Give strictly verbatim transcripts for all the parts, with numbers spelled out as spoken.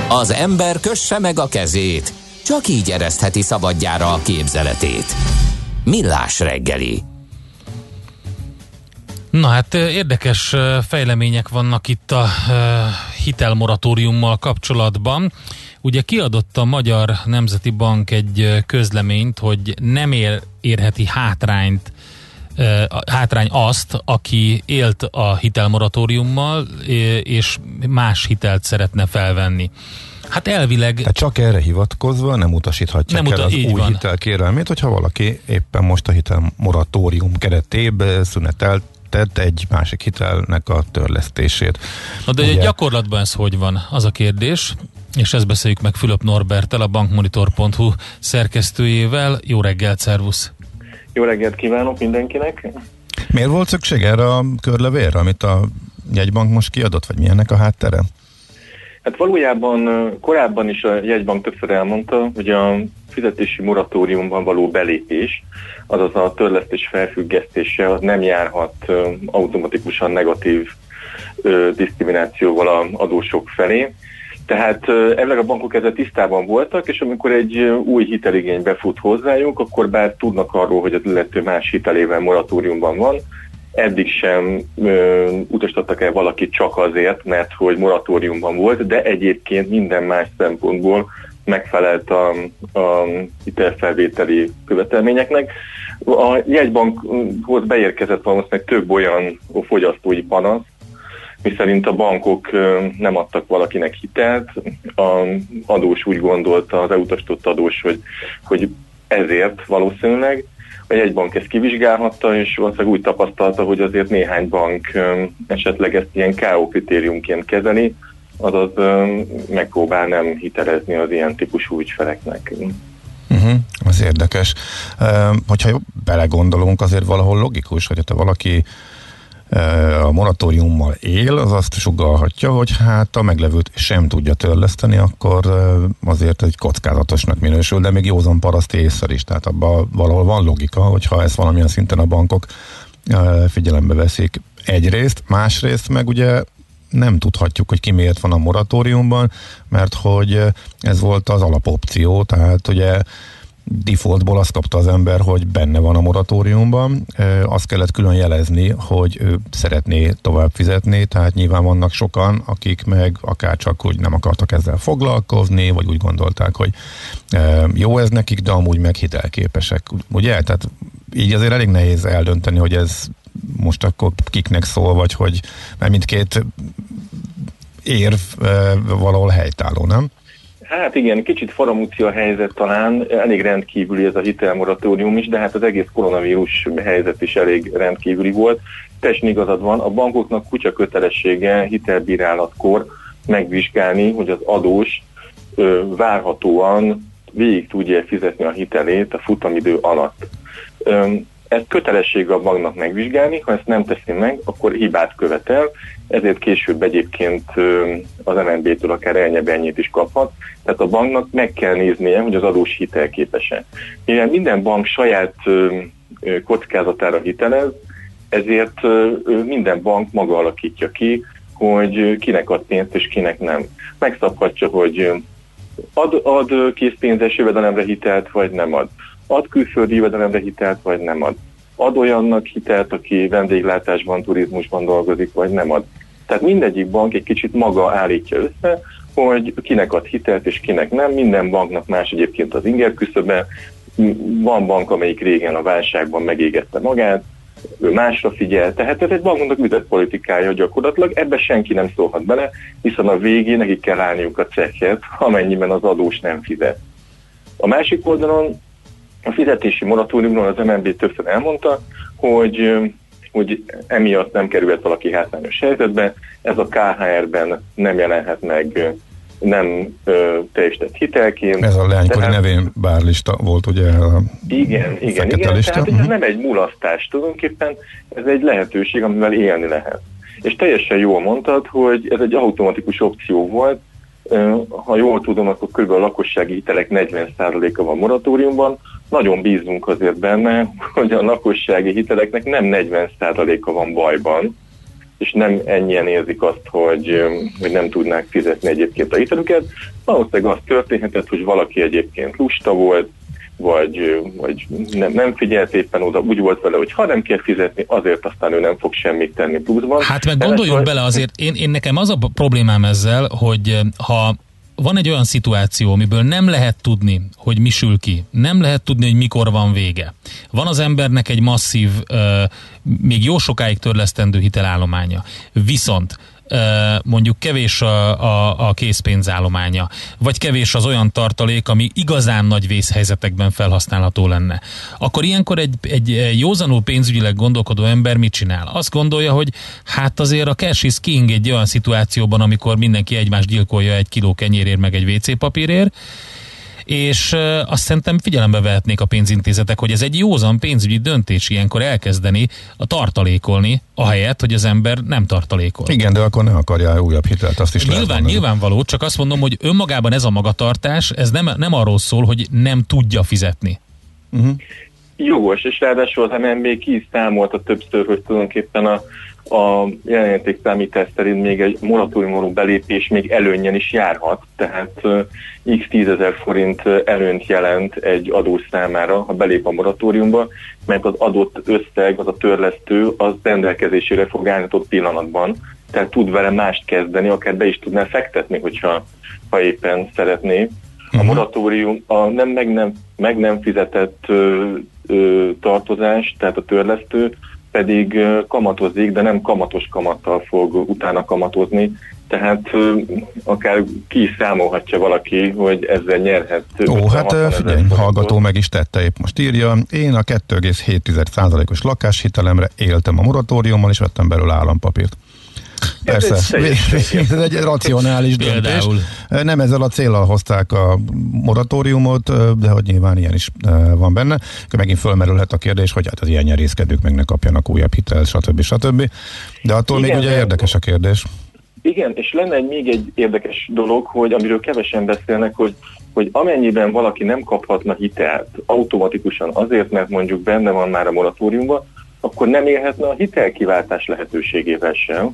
Az ember kösse meg a kezét, csak így eresztheti szabadjára a képzeletét. Millás reggeli. Na hát érdekes fejlemények vannak itt a hitelmoratóriummal kapcsolatban. Ugye kiadott a Magyar Nemzeti Bank egy közleményt, hogy nem ér, érheti hátrányt, hátrány azt, aki élt a hitelmoratóriummal, és más hitelt szeretne felvenni. Hát elvileg... Tehát csak erre hivatkozva nem utasíthatják nem uta- el az új van. hitelkérelmét, hogyha valaki éppen most a hitelmoratórium keretében szünetelt tett egy másik hitelnek a törlesztését. Na de ugye, gyakorlatban ez hogy van? Az a kérdés, és ezt beszéljük meg Fülöp Norberttel, a bankmonitor pont hu szerkesztőjével. Jó reggelt, szervusz! Jó reggelt kívánok mindenkinek! Miért volt szükség erre a körlevélre, amit a jegybank most kiadott, vagy milyennek a háttere? Hát valójában korábban is a jegybank többször elmondta, hogy a fizetési moratóriumban való belépés, azaz a törlesztés felfüggesztése az nem járhat automatikusan negatív diszkriminációval az adósok felé. Tehát elvileg a bankok ezzel tisztában voltak, és amikor egy új hiteligény befut hozzájuk, akkor bár tudnak arról, hogy az illető más hitelével moratóriumban van, eddig sem ö, utasítottak el valakit csak azért, mert hogy moratóriumban volt, de egyébként minden más szempontból megfelelt a, a hitelfelvételi követelményeknek. A jegybankhoz beérkezett valószínűleg több olyan fogyasztói panasz, miszerint a bankok nem adtak valakinek hitelt, az adós úgy gondolta, az elutasított adós, hogy, hogy ezért valószínűleg a jegybank ezt kivizsgálhatta, és valószínűleg úgy tapasztalta, hogy azért néhány bank esetleg ezt ilyen ká ó kritériumként kezeli, azaz megpróbál nem hitelezni az ilyen típusú ügyfeleknek. Uh-huh, az érdekes. Uh, hogyha belegondolunk, azért valahol logikus, hogy ha valaki a moratóriummal él, az azt sugallhatja, hogy hát a meglevőt sem tudja törleszteni, akkor azért egy kockázatosnak minősül, de még józan paraszt észre is, tehát abban valahol van logika, hogyha ezt valamilyen szinten a bankok figyelembe veszik egyrészt, másrészt meg ugye nem tudhatjuk, hogy ki miért van a moratóriumban, mert hogy ez volt az alapopció, tehát ugye defaultból azt kapta az ember, hogy benne van a moratóriumban, azt kellett külön jelezni, hogy ő szeretné tovább fizetni, tehát nyilván vannak sokan, akik meg akár csak úgy nem akartak ezzel foglalkozni, vagy úgy gondolták, hogy jó ez nekik, de amúgy meg hitelképesek, ugye? Tehát így azért elég nehéz eldönteni, hogy ez most akkor kiknek szól, vagy hogy mert mindkét érv valahol helytálló, nem? Hát igen, kicsit faramúci a helyzet talán, elég rendkívüli ez a hitelmoratórium is, de hát az egész koronavírus helyzet is elég rendkívüli volt. Teljesen igazad van, a bankoknak kutya kötelessége hitelbírálatkor megvizsgálni, hogy az adós ö, várhatóan végig tudja fizetni a hitelét a futamidő alatt. Ö, Ez kötelessége a banknak megvizsgálni, ha ezt nem teszi meg, akkor hibát követel, ezért később egyébként az em en bé-től akár elnyebennyit is kaphat. Tehát a banknak meg kell néznie, hogy az adós hitelképes-e. Mivel minden bank saját kockázatára hitelez, ezért minden bank maga alakítja ki, hogy kinek ad pénzt és kinek nem. Megszabhatja, hogy ad, ad készpénzes jövedelemre hitelt, vagy nem ad. Ad külföldi jövedelemre hitelt, vagy nem ad. Ad olyannak hitelt, aki vendéglátásban, turizmusban dolgozik, vagy nem ad. Tehát mindegyik bank egy kicsit maga állítja össze, hogy kinek ad hitelt, és kinek nem. Minden banknak más egyébként az inger küszöbe. Van bank, amelyik régen a válságban megégette magát, ő másra figyel. Tehát ez egy banknak üzletpolitikája gyakorlatilag, ebbe senki nem szólhat bele, hiszen a végén nekik kell állniuk a cekket, amennyiben az adós nem fizet. A másik oldalon a fizetési moratóriumról az em en bé többször elmondta, hogy, hogy emiatt nem kerülhet valaki hátrányos helyzetbe, ez a ká há er-ben nem jelenhet meg, nem ö, teljesített hitelként. Ez a leánykori tehát, nevén bárlista volt, ugye? A igen, igen, igen. Lista. Tehát uh-huh. ez nem egy mulasztás, tulajdonképpen ez egy lehetőség, amivel élni lehet. És teljesen jól mondtad, hogy ez egy automatikus opció volt. Ha jól tudom, akkor kb. A lakossági hitelek negyven százaléka van moratóriumban. Nagyon bízunk azért benne, hogy a lakossági hiteleknek nem negyven százaléka van bajban, és nem ennyien érzik azt, hogy, hogy nem tudnák fizetni egyébként a hitelüket. Valószínűleg az történhetett, hogy valaki egyébként lusta volt, vagy, vagy nem, nem figyelt éppen oda, úgy volt vele, hogy ha nem kell fizetni, azért aztán ő nem fog semmit tenni pluszban. Hát meg gondoljunk vagy... bele azért, én, én nekem az a problémám ezzel, hogy ha van egy olyan szituáció, amiből nem lehet tudni, hogy mi sül ki, nem lehet tudni, hogy mikor van vége. Van az embernek egy masszív, még jó sokáig törlesztendő hitelállománya. Viszont mondjuk kevés a, a, a készpénzállománya, vagy kevés az olyan tartalék, ami igazán nagy vészhelyzetekben felhasználható lenne. Akkor ilyenkor egy, egy józanul pénzügyileg gondolkodó ember mit csinál? Azt gondolja, hogy hát azért a cash is king egy olyan szituációban, amikor mindenki egymást gyilkolja egy kiló kenyérért, meg egy vé cé papírért, és azt szerintem figyelembe vehetnék a pénzintézetek, hogy ez egy józan pénzügyi döntés ilyenkor elkezdeni a tartalékolni, ahelyett, hogy az ember nem tartalékol. Igen, de akkor ne akarja újabb hitelt, azt is Nyilván, lehet mondani. Nyilvánvaló, csak azt mondom, hogy önmagában ez a magatartás, ez nem, nem arról szól, hogy nem tudja fizetni. Uh-huh. Jogos, és ráadásul az em en bé ki is számolta többször, hogy tulajdonképpen a a jelenértékszámítás szerint még egy moratóriumon belépés még előnyen is járhat, tehát uh, x tízezer forint előnyt jelent egy adós számára, ha belép a moratóriumba, mert az adott összeg, az a törlesztő, az rendelkezésére fog állni ott pillanatban, tehát tud vele mást kezdeni, akár be is tudná fektetni, hogyha ha éppen szeretné. A moratórium, a nem, meg, nem, meg nem fizetett ö, ö, tartozás, tehát a törlesztő, pedig kamatozik, de nem kamatos kamattal fog utána kamatozni, tehát akár ki is számolhatja valaki, hogy ezzel nyerhet. Ó, hát figyelj, hallgató meg is tette, épp most írja, én a kettő egész hét százalékos lakáshitelemre éltem a moratóriummal, és vettem belőle állampapírt. Persze, ez egy racionális döntés. Nem ezzel a céllal hozták a moratóriumot, de hogy nyilván ilyen is van benne. Akkor megint fölmerülhet a kérdés, hogy hát az ilyen nyerészkedők meg ne kapjanak újabb hitelt, stb. stb. De attól igen, még ugye érdekes a kérdés. Igen, és lenne egy, még egy érdekes dolog, hogy amiről kevesen beszélnek, hogy, hogy amennyiben valaki nem kaphatna hitelt automatikusan azért, mert mondjuk benne van már a moratóriumban, akkor nem élhetne a hitelkiváltás lehetőségével sem.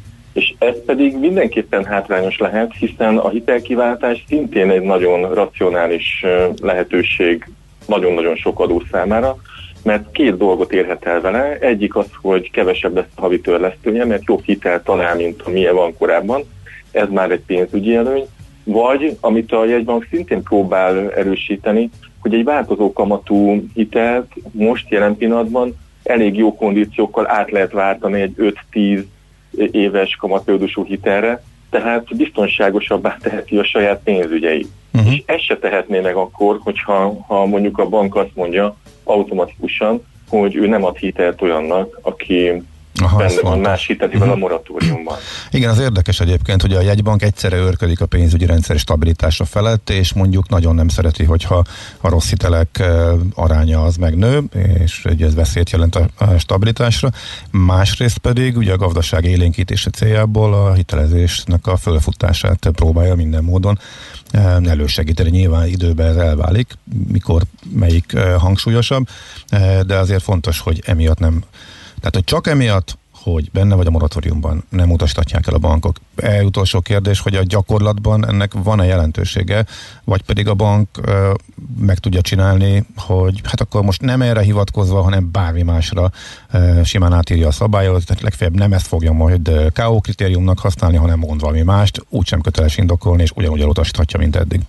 És ez pedig mindenképpen hátrányos lehet, hiszen a hitelkiváltás szintén egy nagyon racionális lehetőség nagyon-nagyon sok adó számára, mert két dolgot érhet el vele. Egyik az, hogy kevesebb lesz a havi törlesztője, mert jobb hitel talál, mint amilyen van korábban. Ez már egy pénzügyi előny. Vagy, amit a jegybank szintén próbál erősíteni, hogy egy változó kamatú hitelt most jelen pillanatban elég jó kondíciókkal át lehet váltani egy öt-tíz éves kamatperiódusú hitelre, tehát biztonságosabbá teheti a saját pénzügyeit. Uh-huh. És ezt se tehetné meg akkor, hogyha ha mondjuk a bank azt mondja automatikusan, hogy ő nem ad hitelt olyannak, aki Aha, benne van más hitelivel uh-huh. a moratóriumban. Igen, az érdekes egyébként, hogy a jegybank egyszerre őrködik a pénzügyi rendszer stabilitása felett, és mondjuk nagyon nem szereti, hogyha a rossz hitelek aránya az megnő, és ugye ez veszélyt jelent a stabilitásra. Másrészt pedig ugye a gazdaság élénkítése céljából a hitelezésnek a fölfutását próbálja minden módon elősegíteni. Nyilván időben ez elválik, mikor melyik hangsúlyosabb, de azért fontos, hogy emiatt nem Tehát, hogy csak emiatt, hogy benne vagy a moratóriumban, nem utasítatják el a bankok. E, utolsó kérdés, hogy a gyakorlatban ennek van-e jelentősége, vagy pedig a bank e, meg tudja csinálni, hogy hát akkor most nem erre hivatkozva, hanem bármi másra e, simán átírja a szabályot, tehát legfeljebb nem ezt fogja majd ká ó kritériumnak használni, hanem mond valami mást, úgysem köteles indokolni, és ugyanúgy elutasíthatja, mint eddig.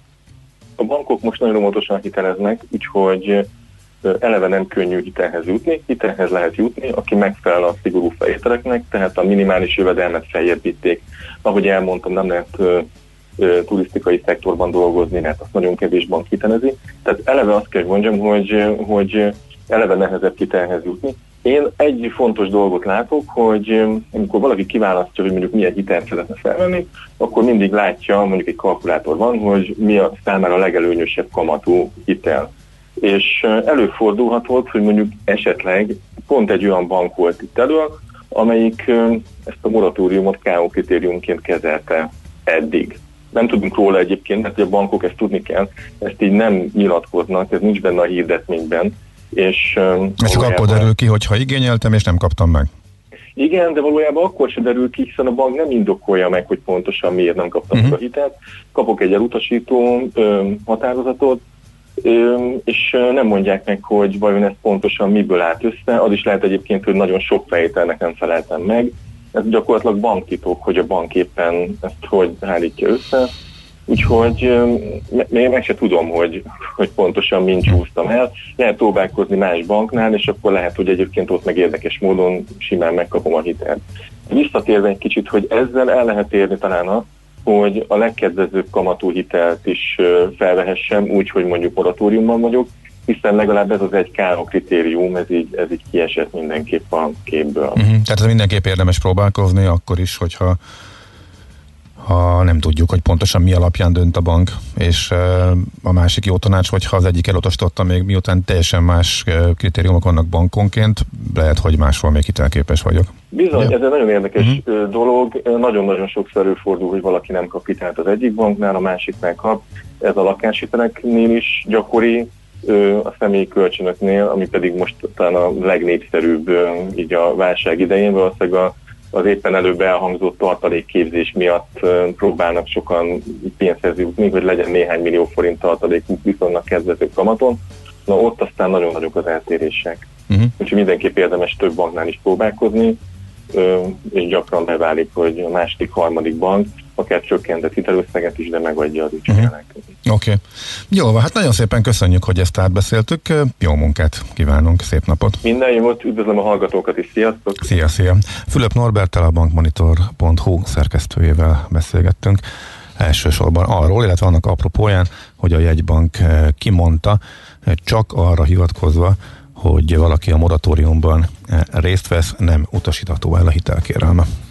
A bankok most nagyon óvatosan hiteleznek, úgyhogy eleve nem könnyű hitelhez jutni, hitelhez lehet jutni, aki megfelel a szigorú feltételeknek, tehát a minimális jövedelmet feljebb vitték. Ahogy elmondtam, nem lehet ö, ö, turisztikai szektorban dolgozni, mert azt nagyon kevés bank hitelezi. Tehát eleve azt kell mondjam, hogy, hogy eleve nehezebb hitelhez jutni. Én egy fontos dolgot látok, hogy amikor valaki kiválasztja, hogy mondjuk milyen hitelt szeretne felvenni, akkor mindig látja, mondjuk egy kalkulátor van, hogy mi a számára a legelőnyösebb kamatú hitel. És előfordulhatott, hogy mondjuk esetleg pont egy olyan bank volt itt elő, amelyik ezt a moratóriumot ká ó kritériumként kezelte eddig. Nem tudunk róla egyébként, mert a bankok ezt tudni kell, ezt így nem nyilatkoznak, ez nincs benne a hirdetményben. És, ez csak akkor derül ki, hogyha igényeltem és nem kaptam meg. Igen, de valójában akkor se derül ki, hiszen a bank nem indokolja meg, hogy pontosan miért nem kaptam uh-huh. a hitelt. Kapok egy elutasító ö, határozatot, ö, és nem mondják meg, hogy vajon ez pontosan miből állt össze. Az is lehet egyébként, hogy nagyon sok feltételnek nem feleltem meg. Ez gyakorlatilag banktitok, hogy a bank éppen ezt hogy állítja össze. Úgyhogy még meg se tudom, hogy, hogy pontosan mind csúsztam el. Lehet próbálkozni más banknál, és akkor lehet, hogy egyébként ott meg érdekes módon simán megkapom a hitelt. Visszatérve egy kicsit, hogy ezzel el lehet érni talán azt, hogy a legkedvezőbb kamatú hitelt is felvehessem, úgy, hogy mondjuk moratóriumban vagyok, hiszen legalább ez az egy ká o kritérium, ez így, ez így kiesett mindenképp a képből. Uh-huh. Tehát ez mindenképp érdemes próbálkozni, akkor is, hogyha ha nem tudjuk, hogy pontosan mi alapján dönt a bank, és uh, a másik jó tanács, hogyha az egyik elutasította még miután teljesen más uh, kritériumok vannak bankonként, lehet, hogy máshol még hitelképes vagyok. Bizony, ja. ez egy nagyon érdekes uh-huh. dolog, nagyon-nagyon sokszor előfordul, hogy valaki nem kap hitelt az egyik banknál, a másiknál kap, ez a lakáshiteleknél is gyakori, a személyi kölcsönöknél, ami pedig most talán a legnépszerűbb így a válság idején, valószínűleg a az éppen előbb elhangzott tartalékképzés miatt próbálnak sokan pénzhez jutni, hogy legyen néhány millió forint tartalékuk viszonylag kedvező kamaton. Na ott aztán nagyon nagyok az eltérések. Uh-huh. Úgyhogy mindenképp érdemes több banknál is próbálkozni, és gyakran beválik, hogy a második, harmadik bank akár csökkentett hitelösszeget is, de megadja az ügyfélnek. Uh-huh. Oké. Okay. Jó, hát nagyon szépen köszönjük, hogy ezt átbeszéltük. Jó munkát kívánunk, szép napot. Minden jót, üdvözlöm a hallgatókat is, sziasztok! Szia, szia! Fülöp Norberttel, a bankmonitor pont hu szerkesztőjével beszélgettünk. Elsősorban arról, illetve annak apropóján, hogy a jegybank kimondta, csak arra hivatkozva, hogy valaki a moratóriumban részt vesz, nem utasítható el a hitelkérelme.